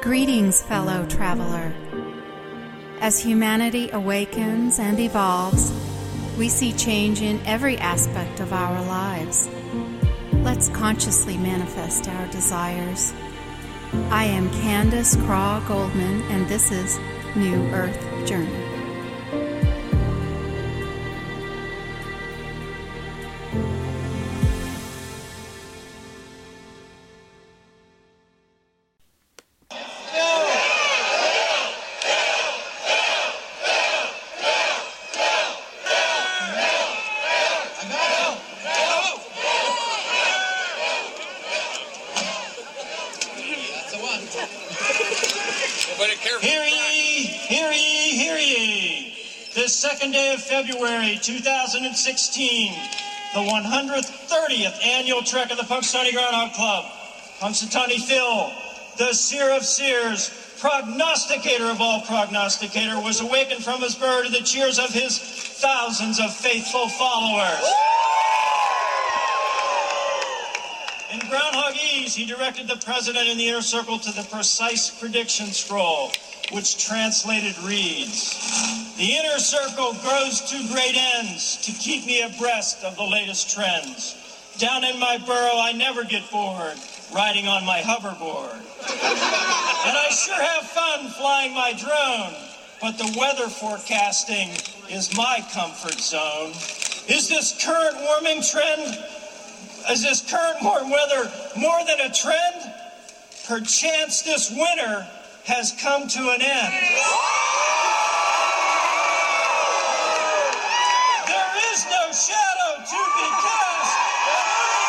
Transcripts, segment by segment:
Greetings, fellow traveler. As humanity awakens and evolves, we see change in every aspect of our lives. Let's consciously manifest our desires. I am Candace Craw Goldman, and this is New Earth Journey. Second day of February 2016, the 130th annual trek of the Punxsutawney Groundhog Club. Punxsutawney Phil, the seer of seers, prognosticator of all prognosticator, was awakened from his bird to the cheers of his thousands of faithful followers. In Groundhogese, he directed the president in the inner circle to the precise prediction scroll, which translated reads, "The inner circle grows to great ends to keep me abreast of the latest trends. Down in my burrow, I never get bored, riding on my hoverboard. And I sure have fun flying my drone, but the weather forecasting is my comfort zone. Is this current warm weather more than a trend? Perchance this winter has come to an end." There is no shadow to be cast, and early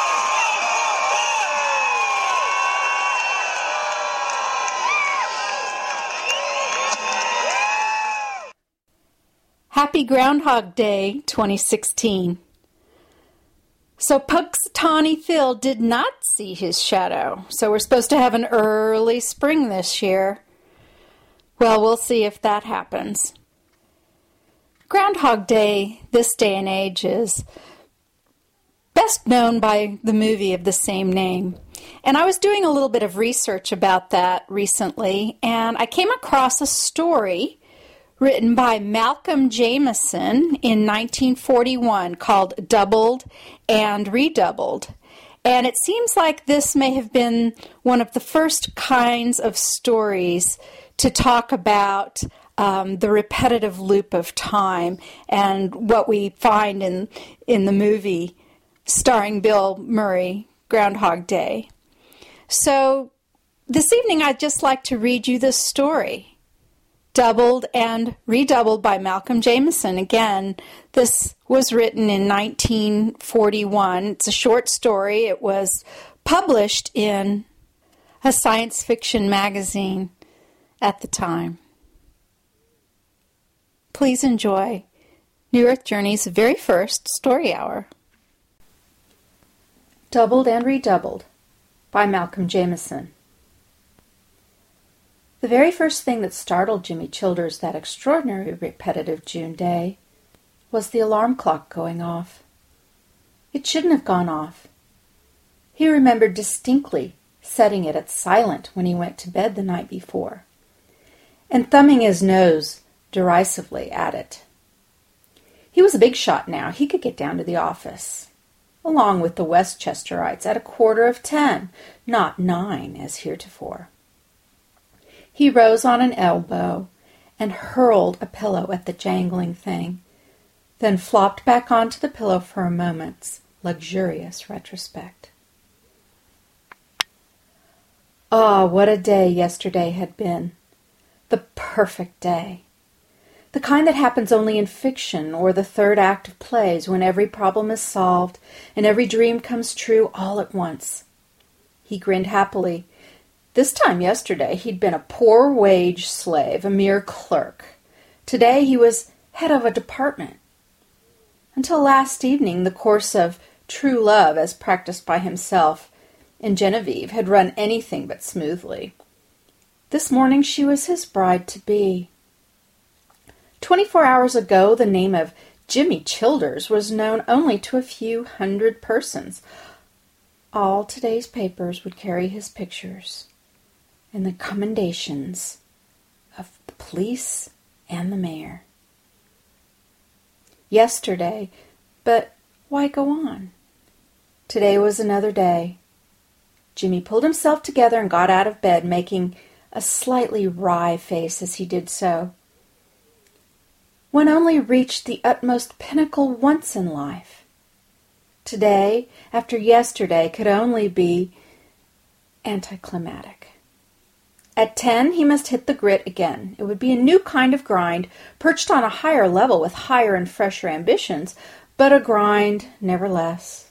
spring is not Happy Groundhog Day 2016. So Punxsutawney Phil did not see his shadow, so we're supposed to have an early spring this year. Well, we'll see if that happens. Groundhog Day this day and age is best known by the movie of the same name. And I was doing a little bit of research about that recently, and I came across a story written by Malcolm Jameson in 1941 called Doubled and Redoubled. And it seems like this may have been one of the first kinds of stories to talk about the repetitive loop of time and what we find in the movie starring Bill Murray, Groundhog Day. So this evening I'd just like to read you this story. Doubled and Redoubled by Malcolm Jameson. Again, this was written in 1941. It's a short story. It was published in a science fiction magazine at the time. Please enjoy New Earth Journey's very first story hour. Doubled and Redoubled by Malcolm Jameson. The very first thing that startled Jimmy Childers that extraordinary repetitive June day was the alarm clock going off. It shouldn't have gone off. He remembered distinctly setting it at silent when he went to bed the night before, and thumbing his nose derisively at it. He was a big shot now. He could get down to the office, along with the Westchesterites, at 10:15, not 9 as heretofore. He rose on an elbow and hurled a pillow at the jangling thing, then flopped back onto the pillow for a moment's luxurious retrospect. Ah, what a day yesterday had been. The perfect day. The kind that happens only in fiction or the third act of plays, when every problem is solved and every dream comes true all at once. He grinned happily. This time yesterday he'd been a poor wage slave, a mere clerk. Today he was head of a department. Until last evening the course of true love, as practiced by himself and Genevieve, had run anything but smoothly. This morning she was his bride-to-be. 24 hours ago the name of Jimmy Childers was known only to a few hundred persons. All today's papers would carry his pictures. and the commendations of the police and the mayor. Yesterday, but why go on? Today was another day. Jimmy pulled himself together and got out of bed, making a slightly wry face as he did so. One only reached the utmost pinnacle once in life. Today, after yesterday, could only be anticlimactic. At 10, he must hit the grit again. It would be a new kind of grind, perched on a higher level with higher and fresher ambitions, but a grind nevertheless.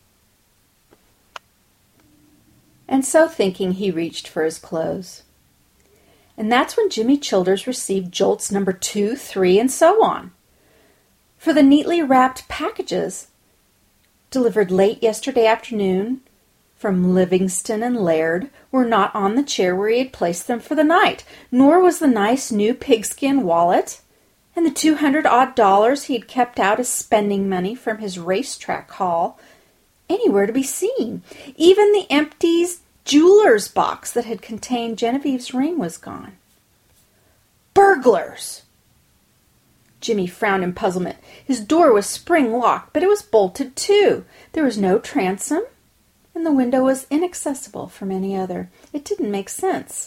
And so thinking, he reached for his clothes. And that's when Jimmy Childers received jolts number 2, 3, and so on. For the neatly wrapped packages, delivered late yesterday afternoon from Livingston and Laird, were not on the chair where he had placed them for the night, nor was the nice new pigskin wallet and the $200-odd he had kept out as spending money from his racetrack haul anywhere to be seen. Even the empty jeweler's box that had contained Genevieve's ring was gone. Burglars! Jimmy frowned in puzzlement. His door was spring-locked, but it was bolted too. There was no transom, and the window was inaccessible from any other. It didn't make sense.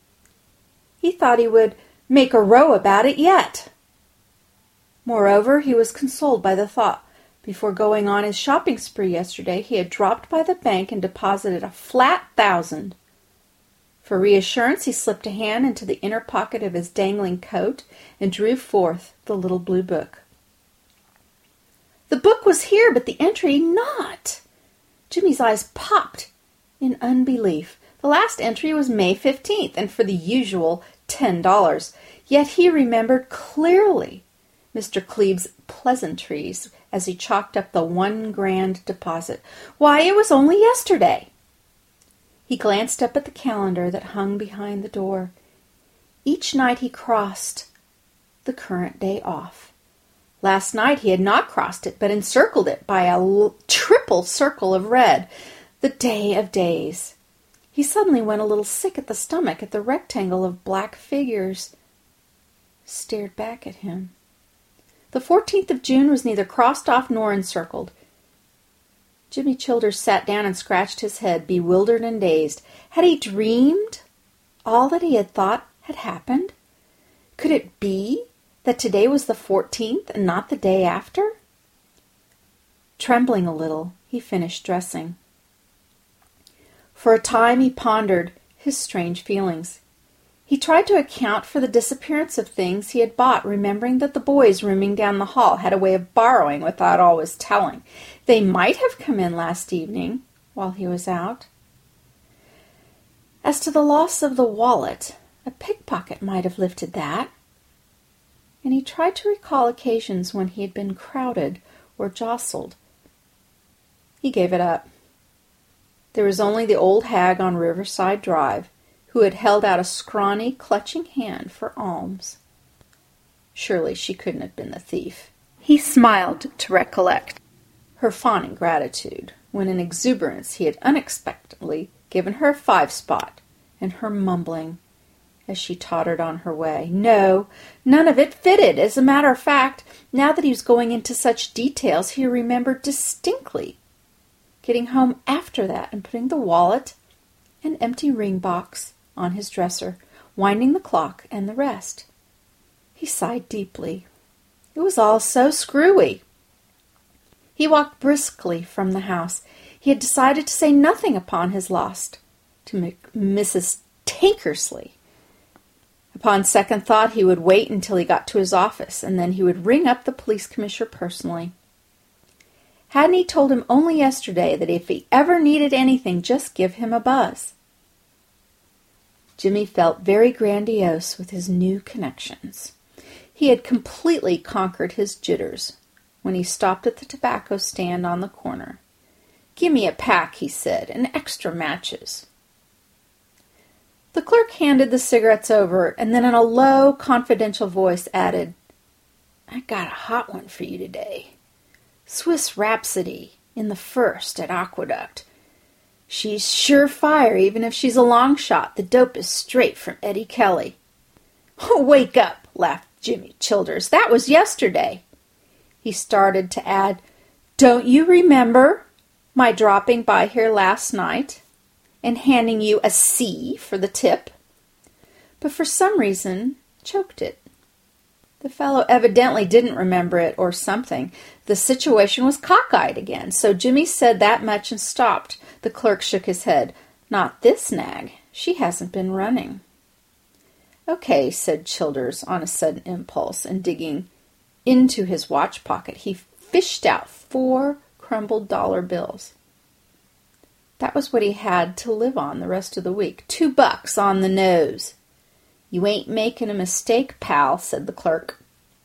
He thought he would make a row about it yet. Moreover, he was consoled by the thought before going on his shopping spree yesterday, he had dropped by the bank and deposited a flat 1,000. For reassurance, he slipped a hand into the inner pocket of his dangling coat and drew forth the little blue book. The book was here, but the entry not. Jimmy's eyes popped in unbelief. The last entry was May 15th, and for the usual $10. Yet he remembered clearly Mr. Cleave's pleasantries as he chalked up the $1 grand deposit. Why, it was only yesterday. He glanced up at the calendar that hung behind the door. Each night he crossed the current day off. Last night he had not crossed it, but encircled it by a triple circle of red. The day of days. He suddenly went a little sick at the stomach at the rectangle of black figures stared back at him. The 14th of June was neither crossed off nor encircled. Jimmy Childers sat down and scratched his head, bewildered and dazed. Had he dreamed all that he had thought had happened? Could it be that today was the 14th and not the day after? Trembling a little, he finished dressing. For a time he pondered his strange feelings. He tried to account for the disappearance of things he had bought, remembering that the boys rooming down the hall had a way of borrowing without always telling. They might have come in last evening while he was out. As to the loss of the wallet, a pickpocket might have lifted that. And he tried to recall occasions when he had been crowded or jostled. He gave it up. There was only the old hag on Riverside Drive, who had held out a scrawny, clutching hand for alms. Surely she couldn't have been the thief. He smiled to recollect her fawning gratitude when in exuberance he had unexpectedly given her a 5-spot, and her mumbling as she tottered on her way. No, none of it fitted. As a matter of fact, now that he was going into such details, he remembered distinctly getting home after that and putting the wallet and empty ring box on his dresser, winding the clock and the rest. He sighed deeply. It was all so screwy. He walked briskly from the house. He had decided to say nothing upon his loss to Mrs. Tankersley. Upon second thought, he would wait until he got to his office, and then he would ring up the police commissioner personally. Hadn't he told him only yesterday that if he ever needed anything, just give him a buzz? Jimmy felt very grandiose with his new connections. He had completely conquered his jitters when he stopped at the tobacco stand on the corner. "Give me a pack," he said, "and extra matches." The clerk handed the cigarettes over, and then in a low, confidential voice added, "I got a hot one for you today. Swiss Rhapsody in the first at Aqueduct. She's surefire, even if she's a long shot. The dope is straight from Eddie Kelly. Oh, wake up, laughed Jimmy Childers. That was yesterday. He started to add, don't you remember my dropping by here last night and handing you a C for the tip? But for some reason, choked it. The fellow evidently didn't remember it or something. The situation was cockeyed again, so Jimmy said that much and stopped. The clerk shook his head. Not this nag. She hasn't been running. Okay, said Childers on a sudden impulse, and digging into his watch pocket, he fished out 4 crumbled dollar bills. That was what he had to live on the rest of the week. $2 on the nose. You ain't making a mistake, pal, said the clerk.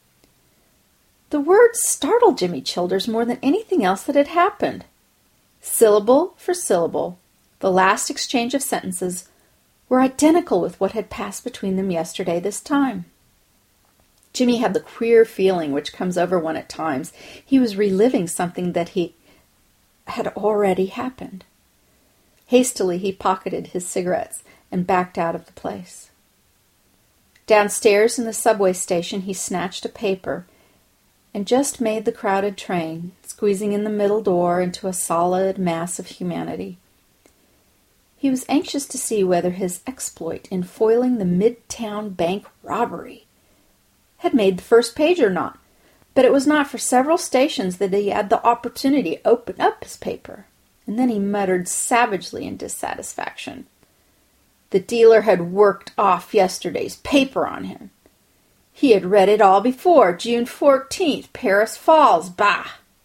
The words startled Jimmy Childers more than anything else that had happened. Syllable for syllable, the last exchange of sentences were identical with what had passed between them yesterday this time. Jimmy had the queer feeling which comes over one at times. He was reliving something that had already happened. Hastily he pocketed his cigarettes and backed out of the place. Downstairs in the subway station he snatched a paper and just made the crowded train, squeezing in the middle door into a solid mass of humanity. He was anxious to see whether his exploit in foiling the Midtown Bank robbery had made the first page or not, but it was not for several stations that he had the opportunity to open up his paper, and then he muttered savagely in dissatisfaction. The dealer had worked off yesterday's paper on him. He had read it all before. June 14th, Paris Falls, bah!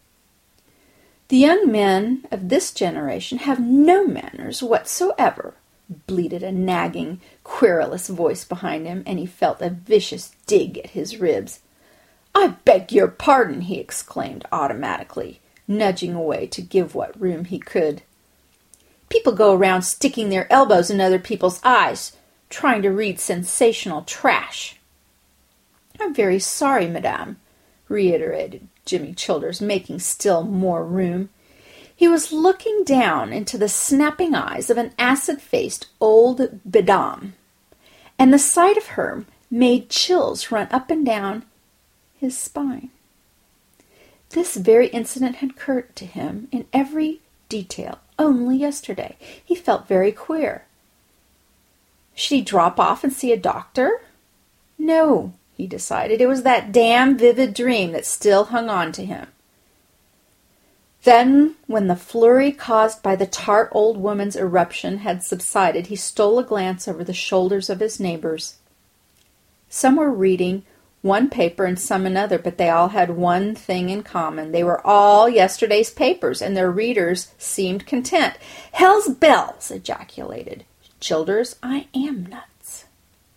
The young men of this generation have no manners whatsoever, bleated a nagging, querulous voice behind him, and he felt a vicious dig at his ribs. I beg your pardon, he exclaimed automatically, nudging away to give what room he could. People go around sticking their elbows in other people's eyes, trying to read sensational trash. I'm very sorry, madame, reiterated Jimmy Childers, making still more room. He was looking down into the snapping eyes of an acid-faced old beldame, and the sight of her made chills run up and down his spine. This very incident had occurred to him in every detail only yesterday. He felt very queer. Should he drop off and see a doctor? No, he decided. It was that damn vivid dream that still hung on to him. Then, when the flurry caused by the tart old woman's eruption had subsided, he stole a glance over the shoulders of his neighbors. Some were reading one paper and some another, but they all had one thing in common. They were all yesterday's papers, and their readers seemed content. Hell's bells, ejaculated Childers, I am nuts.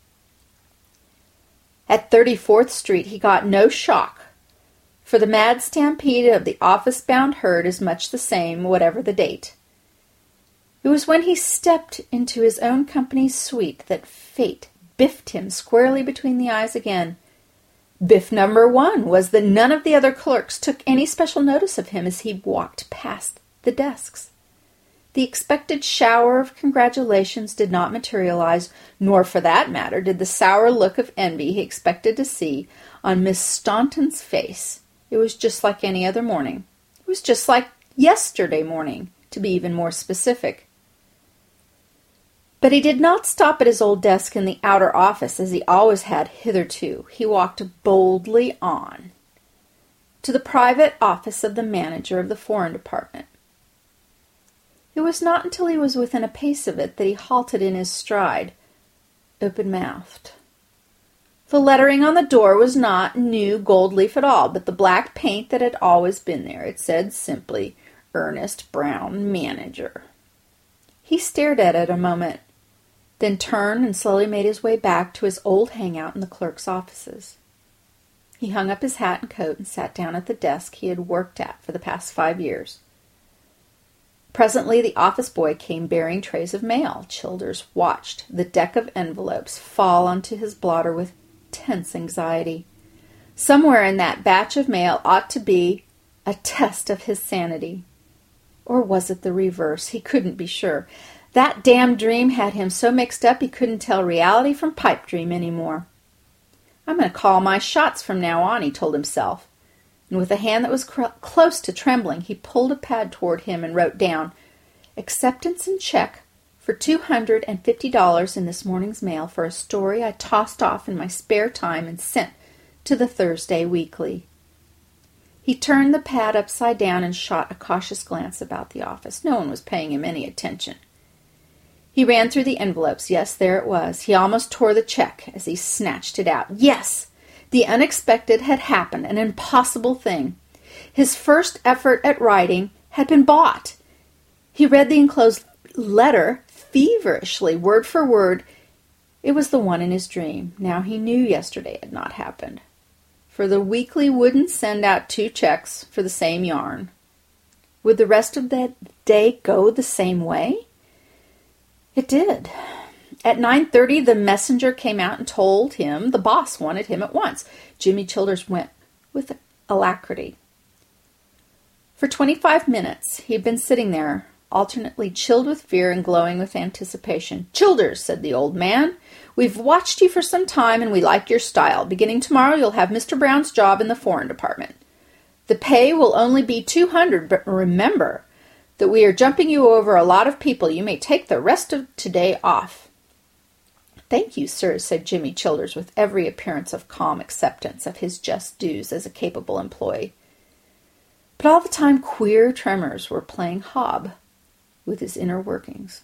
At 34th Street he got no shock, for the mad stampede of the office-bound herd is much the same, whatever the date. It was when he stepped into his own company's suite that fate biffed him squarely between the eyes again. Biff number 1 was that none of the other clerks took any special notice of him as he walked past the desks. The expected shower of congratulations did not materialize, nor, for that matter, did the sour look of envy he expected to see on Miss Staunton's face. It was just like any other morning. It was just like yesterday morning, to be even more specific. But he did not stop at his old desk in the outer office as he always had hitherto. He walked boldly on to the private office of the manager of the Foreign Department. It was not until he was within a pace of it that he halted in his stride, open-mouthed. The lettering on the door was not new gold leaf at all, but the black paint that had always been there. It said simply, Ernest Brown, Manager. He stared at it a moment, then turned and slowly made his way back to his old hangout in the clerk's offices. He hung up his hat and coat and sat down at the desk he had worked at for the past 5 years. Presently the office boy came bearing trays of mail. Childers watched the deck of envelopes fall onto his blotter with tense anxiety. Somewhere in that batch of mail ought to be a test of his sanity. Or was it the reverse? He couldn't be sure. That damn dream had him so mixed up he couldn't tell reality from pipe dream anymore. I'm going to call my shots from now on, he told himself. And with a hand that was close to trembling, he pulled a pad toward him and wrote down, "Acceptance and check for $250 in this morning's mail for a story I tossed off in my spare time and sent to the Thursday Weekly." He turned the pad upside down and shot a cautious glance about the office. No one was paying him any attention. He ran through the envelopes. Yes, there it was. He almost tore the check as he snatched it out. Yes! The unexpected had happened, an impossible thing. His first effort at writing had been bought. He read the enclosed letter feverishly, word for word. It was the one in his dream. Now he knew yesterday had not happened. For the Weekly wouldn't send out 2 checks for the same yarn. Would the rest of that day go the same way? It did. At 9:30, the messenger came out and told him the boss wanted him at once. Jimmy Childers went with alacrity. For 25 minutes, he had been sitting there, alternately chilled with fear and glowing with anticipation. "Childers," said the old man, "we've watched you for some time and we like your style. Beginning tomorrow, you'll have Mr. Brown's job in the foreign department. The pay will only be $200, but remember that we are jumping you over a lot of people. You may take the rest of today off." "Thank you, sir," said Jimmy Childers with every appearance of calm acceptance of his just dues as a capable employee. But all the time queer tremors were playing hob with his inner workings.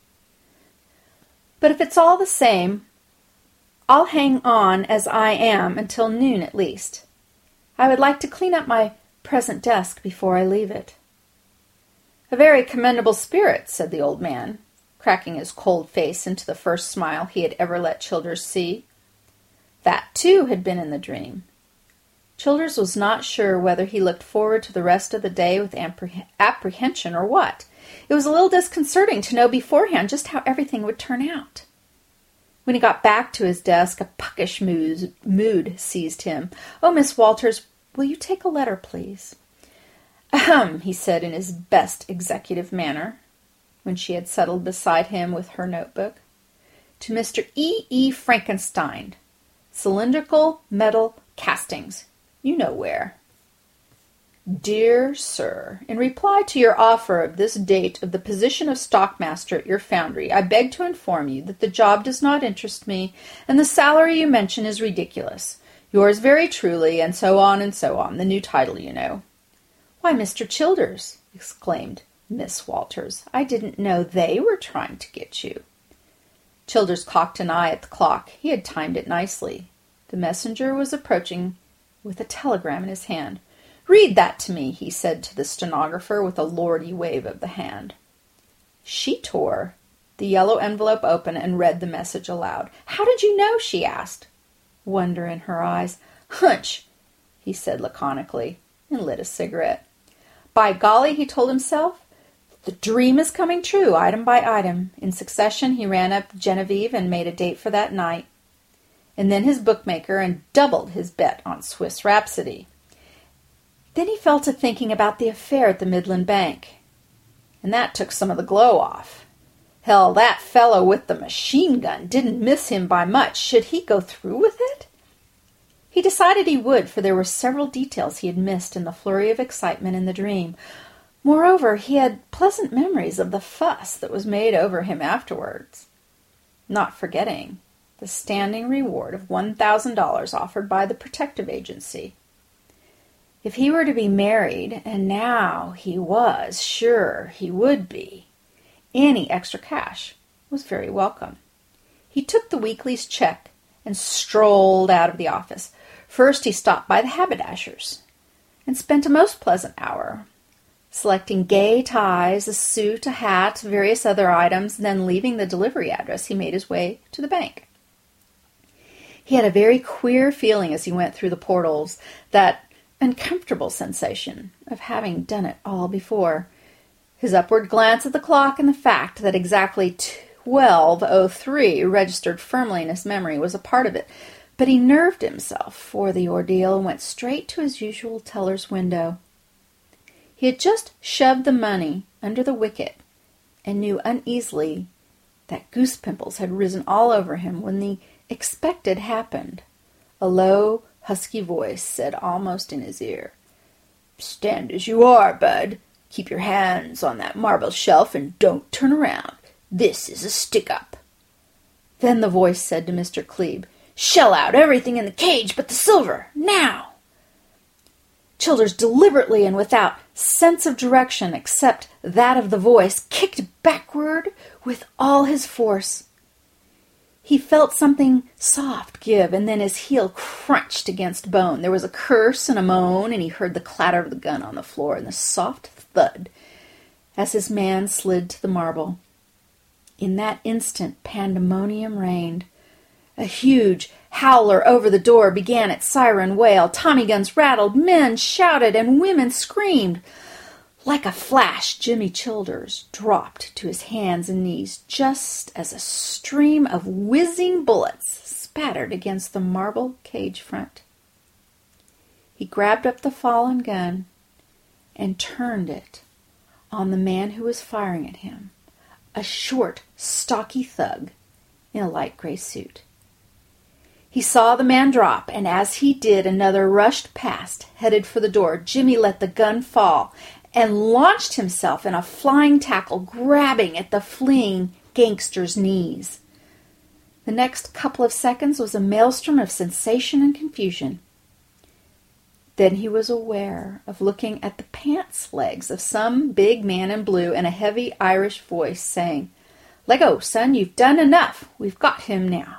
"But if it's all the same, I'll hang on as I am until noon at least. I would like to clean up my present desk before I leave it." "A very commendable spirit," said the old man, cracking his cold face into the first smile he had ever let Childers see. That, too, had been in the dream. Childers was not sure whether he looked forward to the rest of the day with apprehension or what. It was a little disconcerting to know beforehand just how everything would turn out. When he got back to his desk, a puckish mood seized him. "Oh, Miss Walters, will you take a letter, please?" "Ahem," he said in his best executive manner, when she had settled beside him with her notebook. "To Mr. E. Frankenstein, Cylindrical Metal Castings. You know where. Dear Sir, in reply to your offer of this date of the position of stockmaster at your foundry, I beg to inform you that the job does not interest me, and the salary you mention is ridiculous. Yours very truly," and so on, the new title, you know. "Why, Mr. Childers," exclaimed Miss Walters, "I didn't know they were trying to get you." Childers cocked an eye at the clock. He had timed it nicely. The messenger was approaching with a telegram in his hand. "Read that to me," he said to the stenographer with a lordly wave of the hand. She tore the yellow envelope open and read the message aloud. "How did you know?" she asked, wonder in her eyes. "Hunch," he said laconically, and lit a cigarette. By golly, he told himself, the dream is coming true, item by item. In succession, he ran up Genevieve and made a date for that night, and then his bookmaker, and doubled his bet on Swiss Rhapsody. Then he fell to thinking about the affair at the Midland Bank, and that took some of the glow off. Hell, that fellow with the machine gun didn't miss him by much. Should he go through with it? He decided he would, for there were several details he had missed in the flurry of excitement in the dream. Moreover, he had pleasant memories of the fuss that was made over him afterwards, not forgetting the standing reward of $1,000 offered by the protective agency. If he were to be married, and now he was sure he would be, any extra cash was very welcome. He took the Weekly's check and strolled out of the office. First he stopped by the haberdasher's and spent a most pleasant hour, selecting gay ties, a suit, a hat, various other items. Then, leaving the delivery address, he made his way to the bank. He had a very queer feeling as he went through the portals, that uncomfortable sensation of having done it all before. His upward glance at the clock and the fact that exactly 12:03 registered firmly in his memory was a part of it, but he nerved himself for the ordeal and went straight to his usual teller's window. He had just shoved the money under the wicket and knew uneasily that goose pimples had risen all over him when the expected happened. A low, husky voice said almost in his ear, "Stand as you are, Bud. Keep your hands on that marble shelf and don't turn around. This is a stick-up." Then the voice said to Mr. Klebe, "Shell out everything in the cage but the silver, now!" Childers deliberately and without sense of direction except that of the voice kicked backward with all his force. He felt something soft give, and then his heel crunched against bone. There was a curse and a moan, and he heard the clatter of the gun on the floor and the soft thud as his man slid to the marble. In that instant, pandemonium reigned. A huge howler over the door began its siren wail. Tommy guns rattled, men shouted, and women screamed. Like a flash, Jimmy Childers dropped to his hands and knees just as a stream of whizzing bullets spattered against the marble cage front. He grabbed up the fallen gun and turned it on the man who was firing at him, a short, stocky thug in a light gray suit. He saw the man drop, and as he did, another rushed past, headed for the door. Jimmy let the gun fall and launched himself in a flying tackle, grabbing at the fleeing gangster's knees. The next couple of seconds was a maelstrom of sensation and confusion. Then he was aware of looking at the pants legs of some big man in blue and a heavy Irish voice saying, "Leggo, son, you've done enough. We've got him now."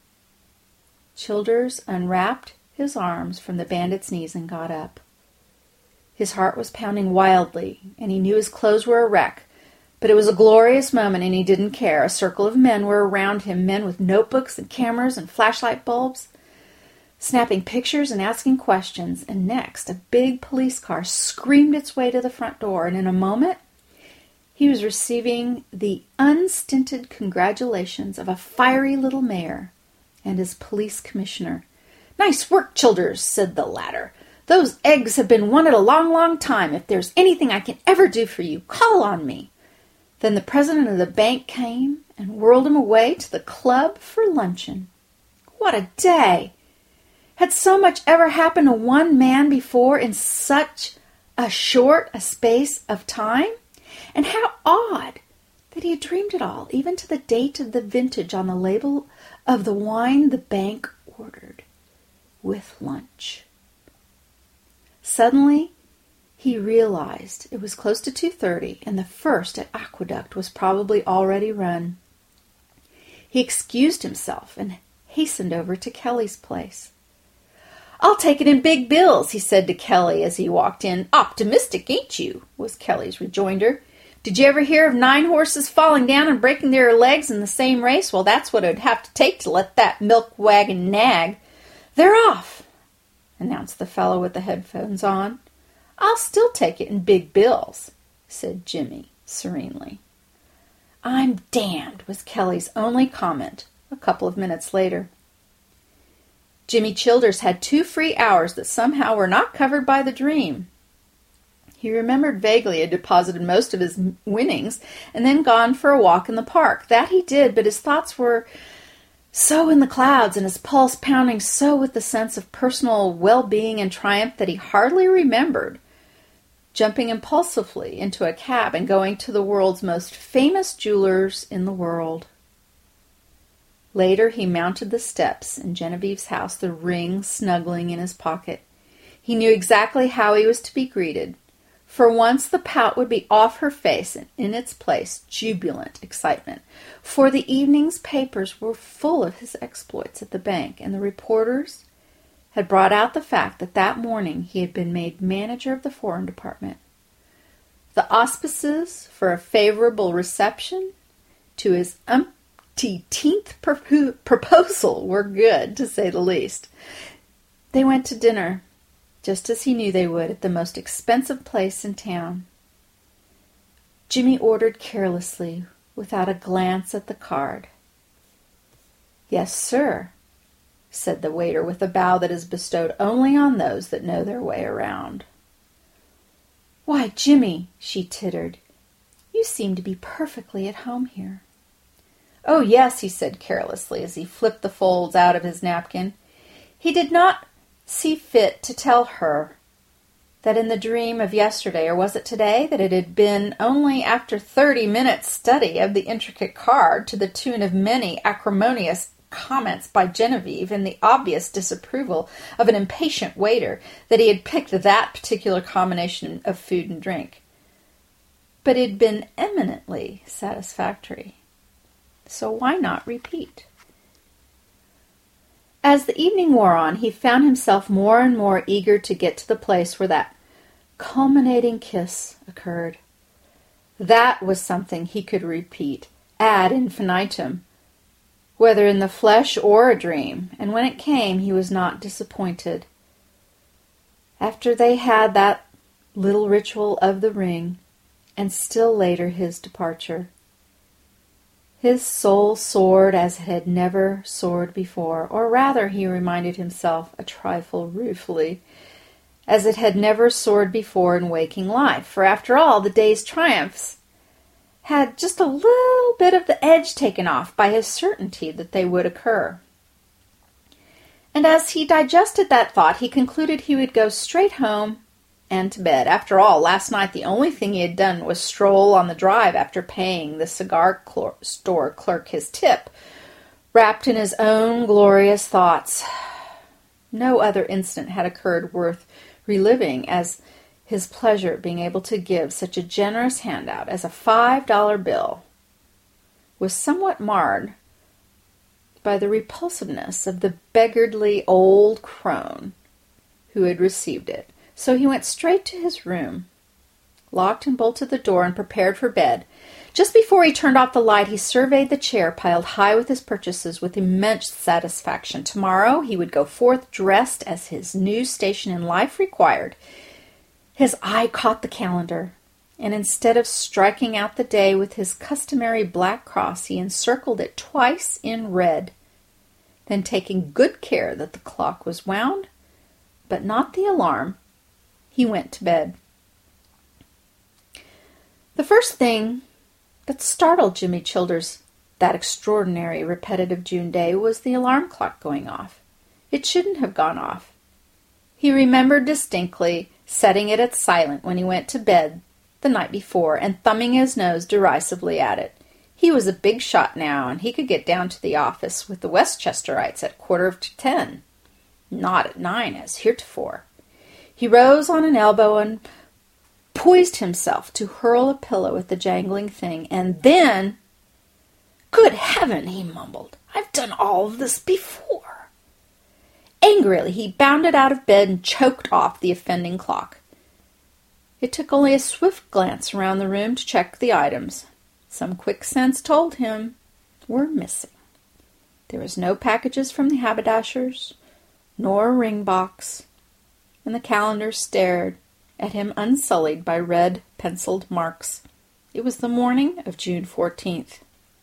Childers unwrapped his arms from the bandit's knees and got up. His heart was pounding wildly, and he knew his clothes were a wreck, but it was a glorious moment, and he didn't care. A circle of men were around him, men with notebooks and cameras and flashlight bulbs, snapping pictures and asking questions. And next, a big police car screamed its way to the front door, and in a moment, he was receiving the unstinted congratulations of a fiery little mayor and his police commissioner. "Nice work, Childers," said the latter. "Those eggs have been wanted a long, long time. If there's anything I can ever do for you, call on me." Then the president of the bank came and whirled him away to the club for luncheon. What a day! Had so much ever happened to one man before in such a short a space of time? And how odd that he had dreamed it all, even to the date of the vintage on the label of the wine the bank ordered with lunch. Suddenly, he realized it was close to 2:30, and the first at Aqueduct was probably already run. He excused himself and hastened over to Kelly's place. "I'll take it in big bills," he said to Kelly as he walked in. "Optimistic, ain't you?" was Kelly's rejoinder. "Did you ever hear of 9 horses falling down and breaking their legs in the same race? Well, that's what it would have to take to let that milk wagon nag." "They're off," announced the fellow with the headphones on. "I'll still take it in big bills," said Jimmy serenely. "I'm damned," was Kelly's only comment a couple of minutes later. Jimmy Childers had 2 free hours that somehow were not covered by the dream. He remembered vaguely he had deposited most of his winnings and then gone for a walk in the park. That he did, but his thoughts were so in the clouds and his pulse pounding so with the sense of personal well-being and triumph that he hardly remembered jumping impulsively into a cab and going to the world's most famous jewelers in the world. Later, he mounted the steps in Genevieve's house, the ring snuggling in his pocket. He knew exactly how he was to be greeted. For once, the pout would be off her face, and in its place, jubilant excitement. For the evening's papers were full of his exploits at the bank, and the reporters had brought out the fact that that morning he had been made manager of the foreign department. The auspices for a favorable reception to his umpteenth proposal were good, to say the least. They went to dinner, just as he knew they would, at the most expensive place in town. Jimmy ordered carelessly, without a glance at the card. "Yes, sir," said the waiter with a bow that is bestowed only on those that know their way around. "Why, Jimmy," she tittered, "You seem to be perfectly at home here." "Oh, yes," he said carelessly as he flipped the folds out of his napkin. He did not see fit to tell her that in the dream of yesterday, or was it today, that it had been only after 30 minutes' study of the intricate card, to the tune of many acrimonious comments by Genevieve and the obvious disapproval of an impatient waiter, that he had picked that particular combination of food and drink. But it had been eminently satisfactory. So why not repeat? As the evening wore on, he found himself more and more eager to get to the place where that culminating kiss occurred. That was something he could repeat ad infinitum, whether in the flesh or a dream, and when it came he was not disappointed. After they had that little ritual of the ring, and still later his departure, his soul soared as it had never soared before, or rather, he reminded himself a trifle ruefully, as it had never soared before in waking life, for after all, the day's triumphs had just a little bit of the edge taken off by his certainty that they would occur. And as he digested that thought, he concluded he would go straight home and to bed. After all, last night the only thing he had done was stroll on the drive after paying the cigar store clerk his tip, wrapped in his own glorious thoughts. No other incident had occurred worth reliving as his pleasure at being able to give such a generous handout as a $5 bill was somewhat marred by the repulsiveness of the beggarly old crone who had received it. So he went straight to his room, locked and bolted the door, and prepared for bed. Just before he turned off the light, he surveyed the chair piled high with his purchases with immense satisfaction. Tomorrow he would go forth dressed as his new station in life required. His eye caught the calendar, and instead of striking out the day with his customary black cross, he encircled it twice in red. Then, taking good care that the clock was wound, but not the alarm, he went to bed. The first thing that startled Jimmy Childers that extraordinary repetitive June day was the alarm clock going off. It shouldn't have gone off. He remembered distinctly setting it at silent when he went to bed the night before and thumbing his nose derisively at it. He was a big shot now, and he could get down to the office with the Westchesterites at 10:15, not at 9 as heretofore. He rose on an elbow and poised himself to hurl a pillow at the jangling thing, and then, "Good heaven," he mumbled, "I've done all of this before." Angrily, he bounded out of bed and choked off the offending clock. It took only a swift glance around the room to check the items. Some quick sense told him were missing. There was no packages from the haberdashers, nor a ring box, and the calendar stared at him unsullied by red penciled marks. It was the morning of June 14th.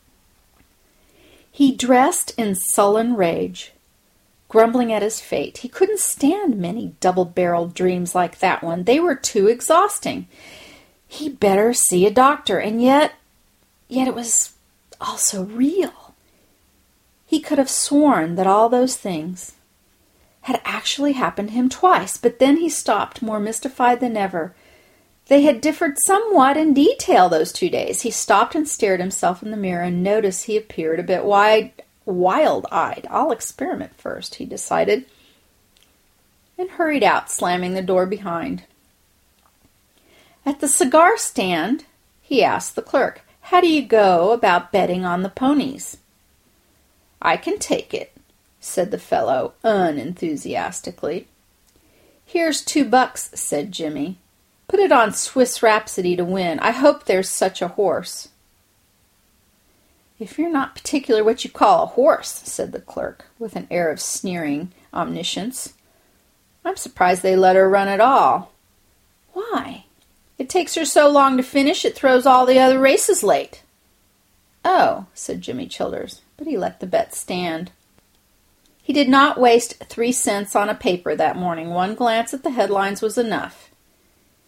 He dressed in sullen rage, grumbling at his fate. He couldn't stand many double-barreled dreams like that one. They were too exhausting. He'd better see a doctor, and yet it was also real. He could have sworn that all those things had actually happened to him twice, but then he stopped, more mystified than ever. They had differed somewhat in detail those 2 days. He stopped and stared himself in the mirror and noticed he appeared a bit wild-eyed. "I'll experiment first," he decided, and hurried out, slamming the door behind. At the cigar stand, he asked the clerk, "How do you go about betting on the ponies?" "I can take it," said the fellow unenthusiastically. "Here's $2, said Jimmy. "Put it on Swiss Rhapsody to win. I hope there's such a horse." "If you're not particular what you call a horse," said the clerk, with an air of sneering omniscience, "I'm surprised they let her run at all." "Why?" "It takes her so long to finish, it throws all the other races late." "Oh," said Jimmy Childers, but he let the bet stand. He did not waste 3 cents on a paper that morning. One glance at the headlines was enough.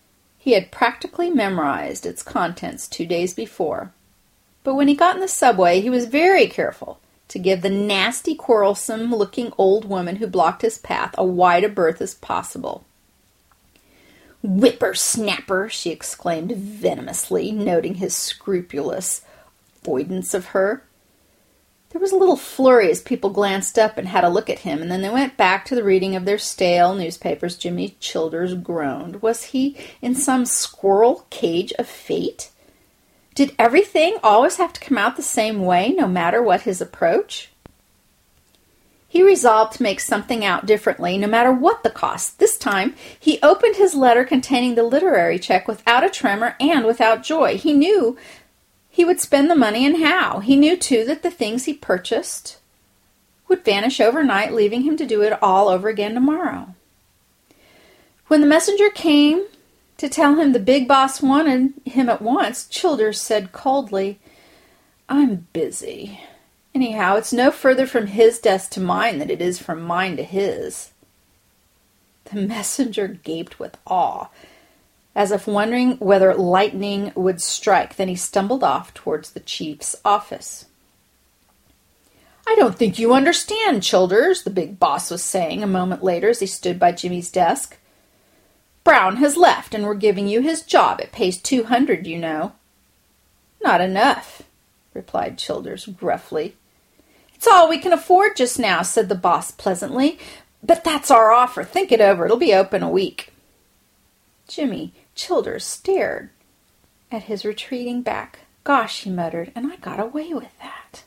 He had practically memorized its contents 2 days before. But when he got in the subway, he was very careful to give the nasty, quarrelsome-looking old woman who blocked his path a wide a berth as possible. "Whipper-snapper!" she exclaimed venomously, noting his scrupulous avoidance of her. There was a little flurry as people glanced up and had a look at him, and then they went back to the reading of their stale newspapers. Jimmy Childers groaned. Was he in some squirrel cage of fate? Did everything always have to come out the same way, no matter what his approach? He resolved to make something out differently, no matter what the cost. This time, he opened his letter containing the literary check without a tremor and without joy. He knew he would spend the money and how. He knew, too, that the things he purchased would vanish overnight, leaving him to do it all over again tomorrow. When the messenger came to tell him the big boss wanted him at once, Childers said coldly, "I'm busy. Anyhow, it's no further from his desk to mine than it is from mine to his." The messenger gaped with awe, as if wondering whether lightning would strike. Then he stumbled off towards the chief's office. "I don't think you understand, Childers," the big boss was saying a moment later as he stood by Jimmy's desk. "Brown has left, and we're giving you his job. It pays $200, you know." "Not enough," replied Childers gruffly. "It's all we can afford just now," said the boss pleasantly. "But that's our offer. Think it over. It'll be open a week." Jimmy Childers stared at his retreating back. "Gosh," he muttered, "and I got away with that."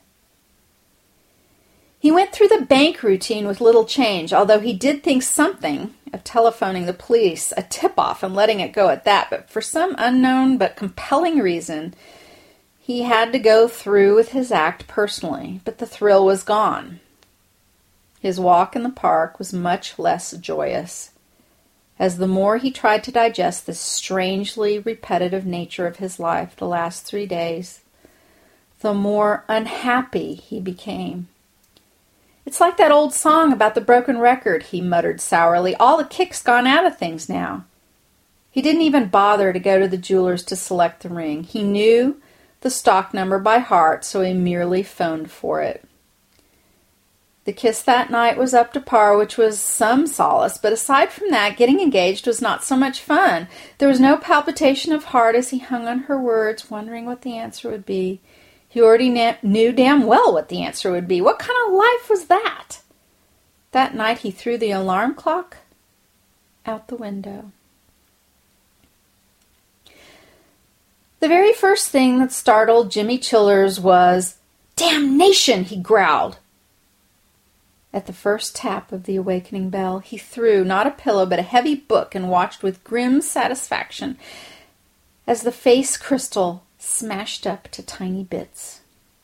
He went through the bank routine with little change, although he did think something of telephoning the police, a tip-off, and letting it go at that. But for some unknown but compelling reason, he had to go through with his act personally. But the thrill was gone. His walk in the park was much less joyous, as the more he tried to digest the strangely repetitive nature of his life the last 3 days, the more unhappy he became. "It's like that old song about the broken record," he muttered sourly. "All the kick's gone out of things now." He didn't even bother to go to the jeweler's to select the ring. He knew the stock number by heart, so he merely phoned for it. The kiss that night was up to par, which was some solace, but aside from that, getting engaged was not so much fun. There was no palpitation of heart as he hung on her words, wondering what the answer would be. He already knew damn well what the answer would be. What kind of life was that? That night he threw the alarm clock out the window. The very first thing that startled Jimmy Childers was, "Damnation!" he growled. At the first tap of the awakening bell, he threw not a pillow but a heavy book and watched with grim satisfaction as the face crystal smashed up to tiny bits.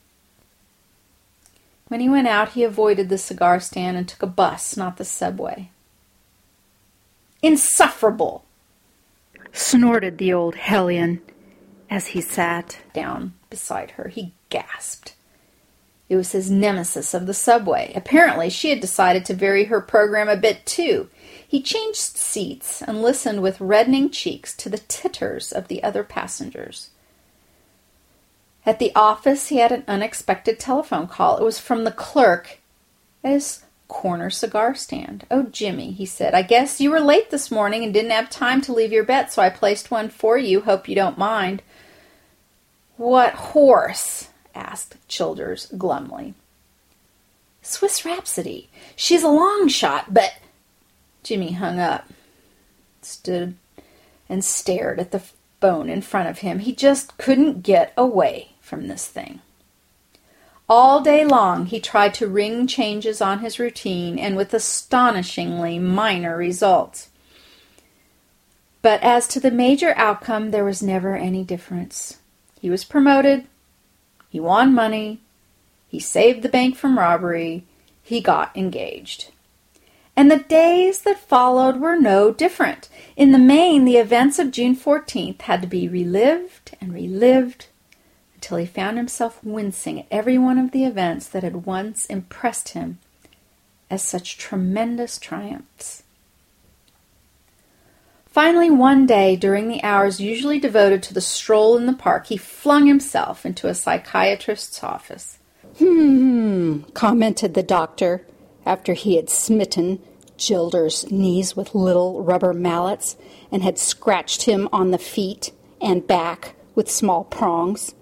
When he went out, he avoided the cigar stand and took a bus, not the subway. "Insufferable!" snorted the old hellion as he sat down beside her. He gasped. It was his nemesis of the subway. Apparently, she had decided to vary her program a bit, too. He changed seats and listened with reddening cheeks to the titters of the other passengers. At the office, he had an unexpected telephone call. It was from the clerk at his corner cigar stand. "Oh, Jimmy," he said, "I guess you were late this morning and didn't have time to leave your bet, so I placed one for you. Hope you don't mind." "What horse?" asked Childers glumly. "Swiss Rhapsody. She's a long shot, but—" Jimmy hung up, stood and stared at the phone in front of him. He just couldn't get away from this thing. All day long he tried to wring changes on his routine, and with astonishingly minor results. But as to the major outcome, there was never any difference. He was promoted, he won money, he saved the bank from robbery, he got engaged. And the days that followed were no different. In the main, the events of June 14th had to be relived and relived until he found himself wincing at every one of the events that had once impressed him as such tremendous triumphs. Finally, one day, during the hours usually devoted to the stroll in the park, he flung himself into a psychiatrist's office. Commented the doctor, after he had smitten Childers' knees with little rubber mallets and had scratched him on the feet and back with small prongs.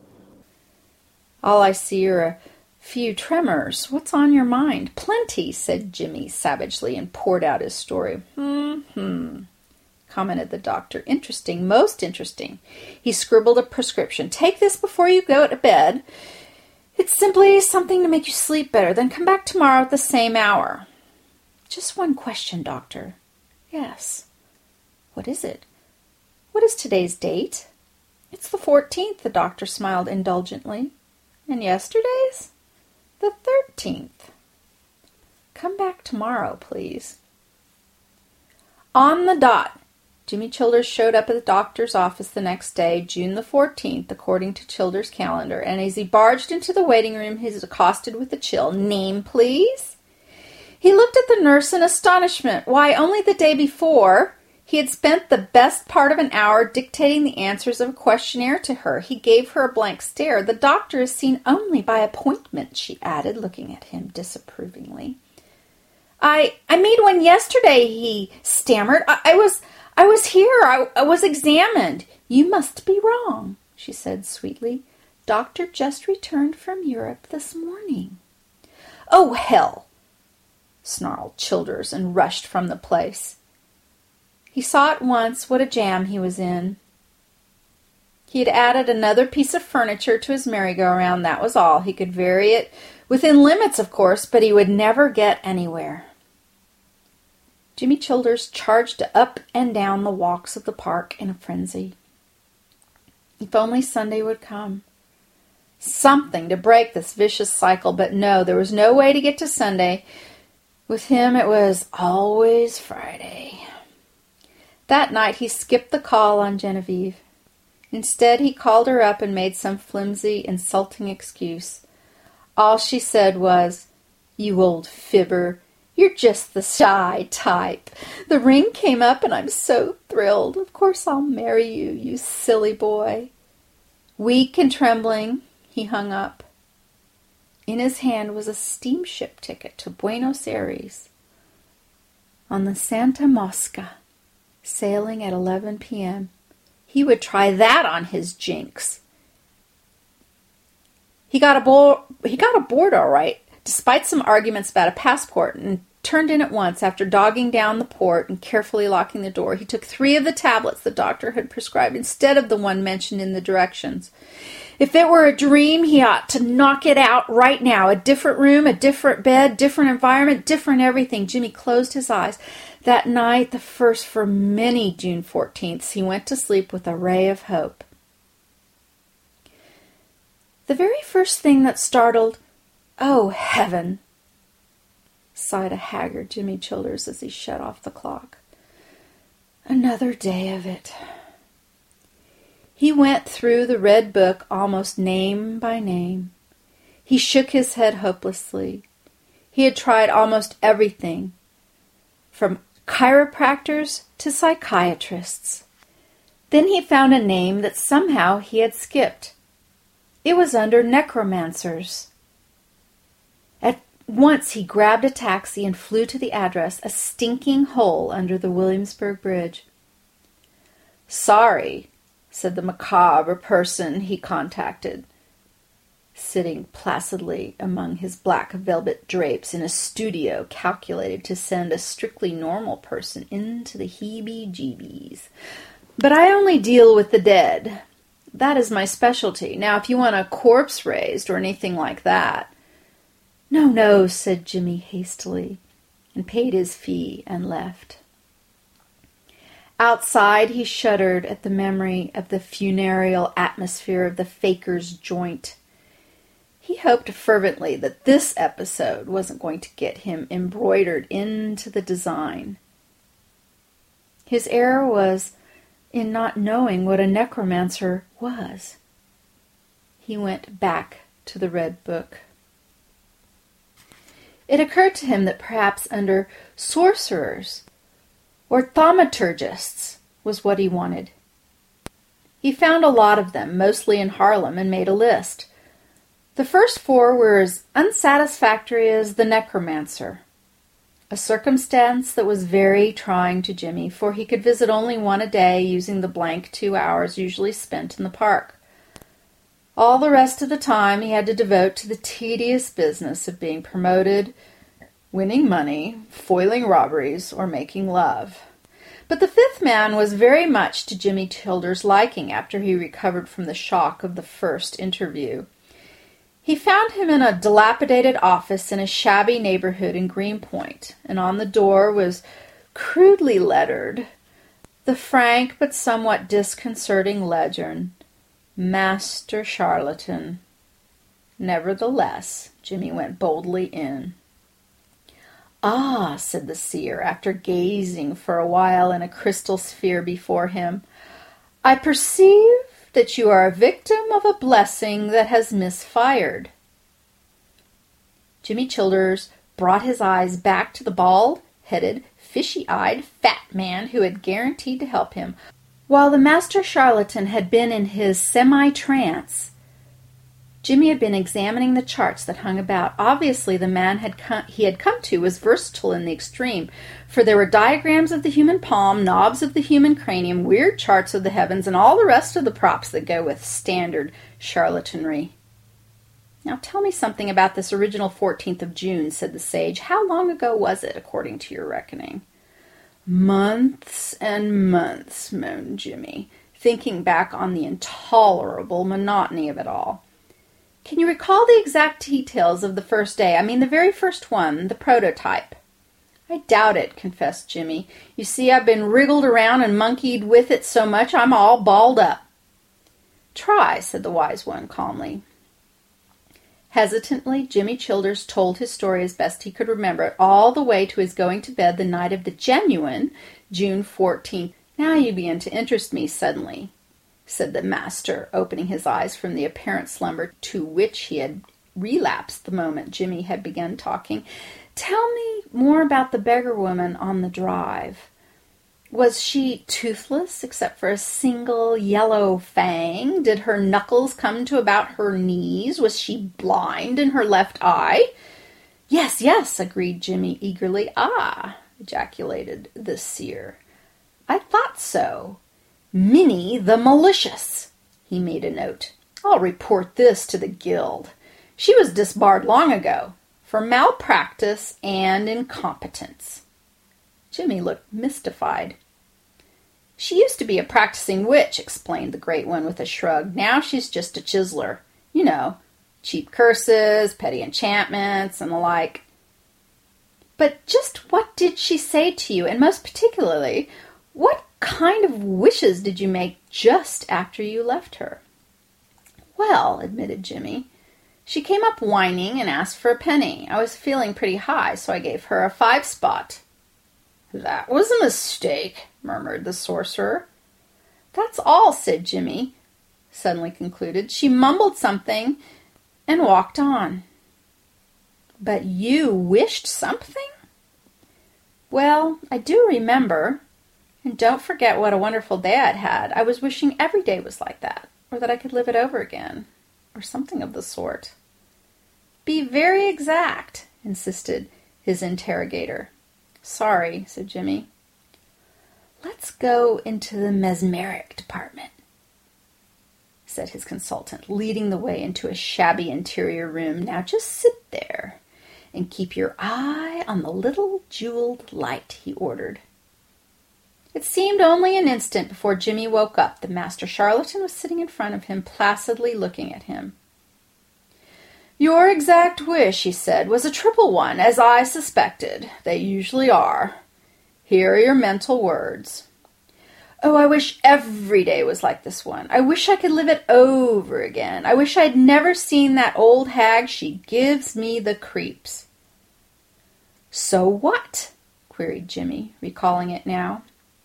All I see are a few tremors. What's on your mind? Plenty, said Jimmy savagely, and poured out his story. Commented the doctor. Interesting, most interesting. He scribbled a prescription. Take this before you go to bed. It's simply something to make you sleep better. Then come back tomorrow at the same hour. Just one question, doctor. Yes. What is it? What is today's date? It's the 14th, the doctor smiled indulgently. And yesterday's? The 13th. Come back tomorrow, please. On the dot, Jimmy Childers showed up at the doctor's office the next day, June the 14th, according to Childers' calendar, and as he barged into the waiting room, he was accosted with a chill. Name, please? He looked at the nurse in astonishment. Why, only the day before, he had spent the best part of an hour dictating the answers of a questionnaire to her. He gave her a blank stare. The doctor is seen only by appointment, she added, looking at him disapprovingly. I made one yesterday, he stammered. I was here. I was examined. You must be wrong, she said sweetly. Doctor just returned from Europe this morning. Oh, hell, snarled Childers and rushed from the place. He saw at once what a jam he was in. He had added another piece of furniture to his merry-go-round, that was all. He could vary it within limits, of course, but he would never get anywhere. Jimmy Childers charged up and down the walks of the park in a frenzy. If only Sunday would come. Something to break this vicious cycle, but no, there was no way to get to Sunday. With him it was always Friday. That night he skipped the call on Genevieve. Instead, he called her up and made some flimsy, insulting excuse. All she said was, "You old fibber, you're just the shy type. The ring came up and I'm so thrilled. Of course I'll marry you, you silly boy." Weak and trembling, he hung up. In his hand was a steamship ticket to Buenos Aires on the Santa Mosca, sailing at 11 p.m. He would try that on his jinx. He got aboard all right, despite some arguments about a passport, and turned in at once. After dogging down the port and carefully locking the door, he took 3 of the tablets the doctor had prescribed instead of the one mentioned in the directions. If it were a dream, he ought to knock it out right now. A different room, a different bed, different environment, different everything. Jimmy closed his eyes. That night, the first for many June 14ths, he went to sleep with a ray of hope. The very first thing that startled, "Oh, heaven!" sighed a haggard Jimmy Childers as he shut off the clock. Another day of it. He went through the red book almost name by name. He shook his head hopelessly. He had tried almost everything, from chiropractors to psychiatrists. Then he found a name that somehow he had skipped. It was under necromancers. At once he grabbed a taxi and flew to the address, a stinking hole under the Williamsburg Bridge. "Sorry," said the macabre person he contacted, sitting placidly among his black velvet drapes in a studio calculated to send a strictly normal person into the heebie-jeebies. "But I only deal with the dead. That is my specialty. Now, if you want a corpse raised or anything like that—" "No, no," said Jimmy hastily, and paid his fee and left. Outside, he shuddered at the memory of the funereal atmosphere of the faker's joint. He hoped fervently that this episode wasn't going to get him embroidered into the design. His error was in not knowing what a necromancer was. He went back to the red book. It occurred to him that perhaps under sorcerers Orthaumaturgists was what he wanted. He found a lot of them, mostly in Harlem, and made a list. The first 4 were as unsatisfactory as the necromancer, a circumstance that was very trying to Jimmy, for he could visit only one a day, using the blank 2 hours usually spent in the park. All the rest of the time he had to devote to the tedious business of being promoted, winning money, foiling robberies, or making love. But the 5th man was very much to Jimmy Childers' liking after he recovered from the shock of the first interview. He found him in a dilapidated office in a shabby neighborhood in Greenpoint, and on the door was crudely lettered the frank but somewhat disconcerting legend, Master Charlatan. Nevertheless, Jimmy went boldly in. "Ah," said the seer, after gazing for a while in a crystal sphere before him, "I perceive that you are a victim of a blessing that has misfired." Jimmy Childers brought his eyes back to the bald-headed, fishy-eyed, fat man who had guaranteed to help him, while the master charlatan had been in his semi-trance. Jimmy had been examining the charts that hung about. Obviously, the man he had come to was versatile in the extreme, for there were diagrams of the human palm, knobs of the human cranium, weird charts of the heavens, and all the rest of the props that go with standard charlatanry. "Now tell me something about this original 14th of June, said the sage. "How long ago was it, according to your reckoning?" "Months and months," moaned Jimmy, thinking back on the intolerable monotony of it all. "Can you recall the exact details of the first day? I mean the very first one, the prototype." "I doubt it," confessed Jimmy. "You see, I've been wriggled around and monkeyed with it so much I'm all balled up." "Try," said the wise one calmly. Hesitantly, Jimmy Childers told his story as best he could remember it, all the way to his going to bed the night of the genuine June 14th. "Now you begin to interest me suddenly," said the master, opening his eyes from the apparent slumber to which he had relapsed the moment Jimmy had begun talking. "Tell me more about the beggar woman on the drive. Was she toothless except for a single yellow fang? Did her knuckles come to about her knees? Was she blind in her left eye?" "Yes, yes," agreed Jimmy eagerly. "Ah," ejaculated the seer. "I thought so. Minnie the Malicious." He made a note. "I'll report this to the guild. She was disbarred long ago for malpractice and incompetence." Jimmy looked mystified. "She used to be a practicing witch," explained the great one with a shrug. "Now she's just a chiseler. You know, cheap curses, petty enchantments, and the like." "But just what did she say to you, and most particularly, what kind of wishes did you make just after you left her?" "Well," admitted Jimmy, "she came up whining and asked for a penny. I was feeling pretty high, so I gave her a 5-spot. "That was a mistake," murmured the sorcerer. "That's all," said Jimmy, suddenly concluded. "She mumbled something and walked on." "But you wished something?" "Well, I do remember. And don't forget what a wonderful day I'd had. I was wishing every day was like that, or that I could live it over again, or something of the sort." "Be very exact," insisted his interrogator. "Sorry," said Jimmy. "Let's go into the mesmeric department," said his consultant, leading the way into a shabby interior room. "Now just sit there and keep your eye on the little jeweled light," he ordered. It seemed only an instant before Jimmy woke up. The master charlatan was sitting in front of him, placidly looking at him. "Your exact wish," he said, "was a triple one, as I suspected. They usually are. Here are your mental words. Oh, I wish every day was like this one. I wish I could live it over again. I wish I'd never seen that old hag. She gives me the creeps." "So what?" queried Jimmy, recalling it now.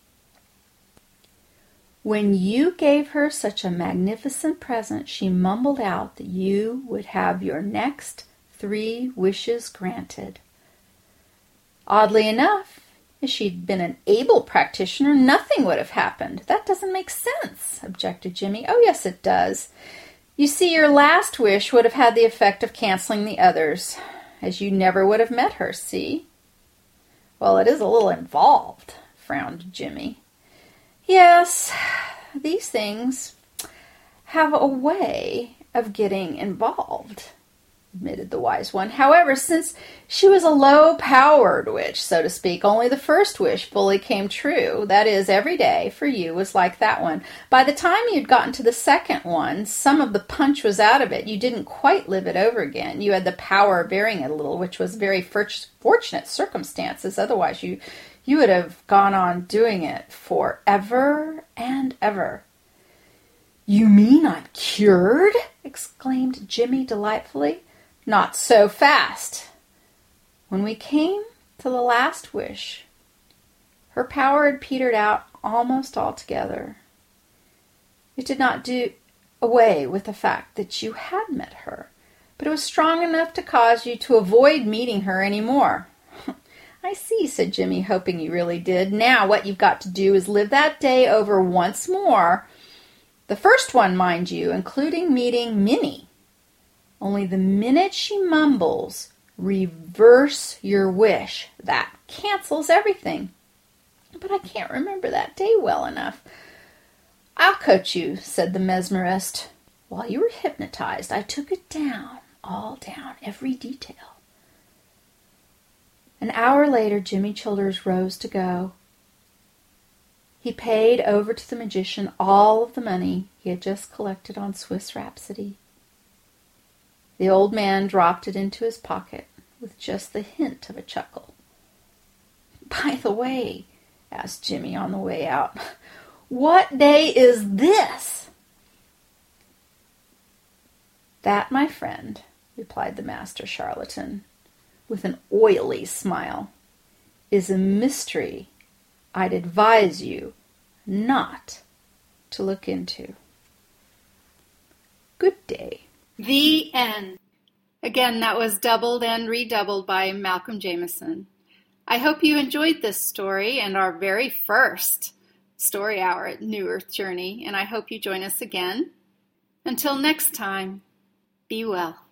"When you gave her such a magnificent present, she mumbled out that you would have your next 3 wishes granted. Oddly enough, If she'd been an able practitioner, nothing would have happened. That doesn't make sense, objected Jimmy. Oh, yes, it does. You see, your last wish would have had the effect of canceling the others, as you never would have met her, see? Well, it is a little involved, frowned Jimmy. Yes, these things have a way of getting involved, admitted the wise one. However, since she was a low-powered witch, so to speak, only the first wish fully came true. That is, every day for you was like that one. By the time you'd gotten to the second one, some of the punch was out of it. You didn't quite live it over again. You had the power of varying it a little, which was very fortunate circumstances. Otherwise, you would have gone on doing it forever and ever. You mean I'm cured? Exclaimed Jimmy delightfully. Not so fast. When we came to the last wish, her power had petered out almost altogether. It did not do away with the fact that you had met her, but it was strong enough to cause you to avoid meeting her any more. I see, said Jimmy, hoping you really did. Now what you've got to do is live that day over once more. The first one, mind you, including meeting Minnie. Only the minute she mumbles, reverse your wish. That cancels everything. But I can't remember that day well enough. I'll coach you, said the mesmerist. While you were hypnotized, I took it down, all down, every detail. An hour later, Jimmy Childers rose to go. He paid over to the magician all of the money he had just collected on Swiss Rhapsody. The old man dropped it into his pocket with just the hint of a chuckle. By the way, asked Jimmy on the way out, what day is this? That, my friend, replied the master charlatan, with an oily smile, is a mystery I'd advise you not to look into. Good day. The end. Again, that was doubled and redoubled by Malcolm Jameson. I hope you enjoyed this story and our very first story hour at New Earth Journey, and I hope you join us again. Until next time, be well.